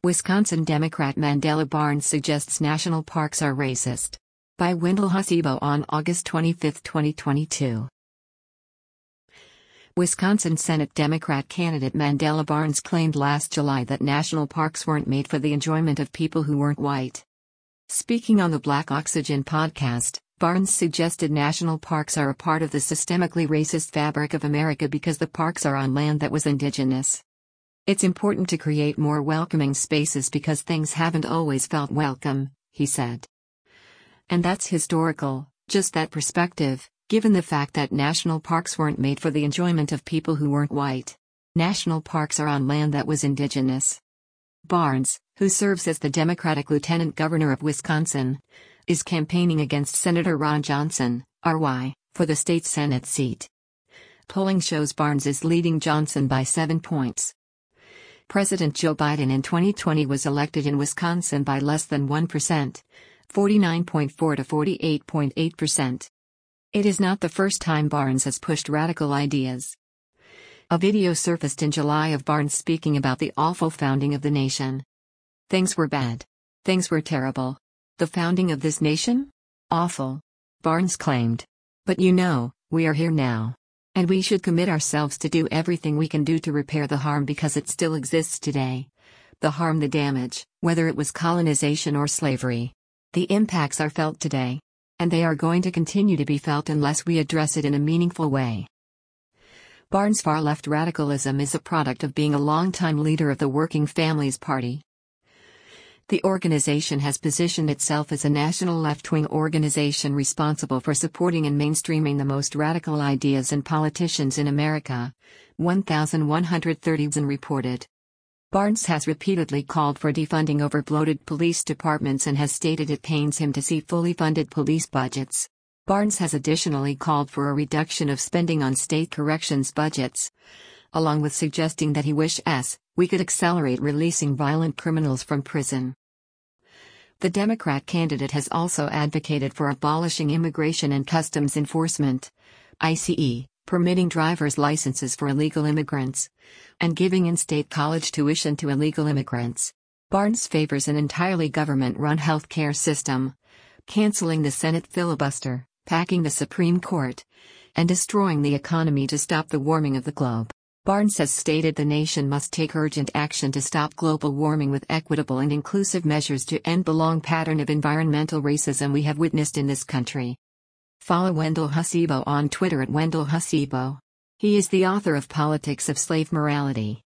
Wisconsin Democrat Mandela Barnes suggests national parks are racist. By Wendell Hussebo on August 25, 2022. Wisconsin Senate Democrat candidate Mandela Barnes claimed last July that national parks weren't made for the enjoyment of people who weren't white. Speaking on the Black Oxygen podcast, Barnes suggested national parks are a part of the systemically racist fabric of America because the parks are on land that was indigenous. It's important to create more welcoming spaces because things haven't always felt welcome, he said. And that's historical, just that perspective, given the fact that national parks weren't made for the enjoyment of people who weren't white. National parks are on land that was indigenous. Barnes, who serves as the Democratic Lieutenant Governor of Wisconsin, is campaigning against Senator Ron Johnson, RY, for the state Senate seat. Polling shows Barnes is leading Johnson by 7 points. President Joe Biden in 2020 was elected in Wisconsin by less than 1%, 49.4 to 48.8%. It is not the first time Barnes has pushed radical ideas. A video surfaced in July of Barnes speaking about the awful founding of the nation. Things were bad. Things were terrible. The founding of this nation? Awful. Barnes claimed. But we are here now. And we should commit ourselves to do everything we can do to repair the harm because it still exists today. The harm, the damage, whether it was colonization or slavery. The impacts are felt today. And they are going to continue to be felt unless we address it in a meaningful way. Barnes' far-left radicalism is a product of being a longtime leader of the Working Families Party. The organization has positioned itself as a national left-wing organization responsible for supporting and mainstreaming the most radical ideas and politicians in America, 1,130 reported. Barnes has repeatedly called for defunding overbloated police departments and has stated it pains him to see fully funded police budgets. Barnes has additionally called for a reduction of spending on state corrections budgets, along with suggesting that he wishes we could accelerate releasing violent criminals from prison. The Democrat candidate has also advocated for abolishing Immigration and Customs Enforcement, ICE, permitting driver's licenses for illegal immigrants, and giving in-state college tuition to illegal immigrants. Barnes favors an entirely government-run health care system, canceling the Senate filibuster, packing the Supreme Court, and destroying the economy to stop the warming of the globe. Barnes has stated the nation must take urgent action to stop global warming with equitable and inclusive measures to end the long pattern of environmental racism we have witnessed in this country. Follow Wendell Hussebo on Twitter at Wendell Hussebo. He is the author of Politics of Slave Morality.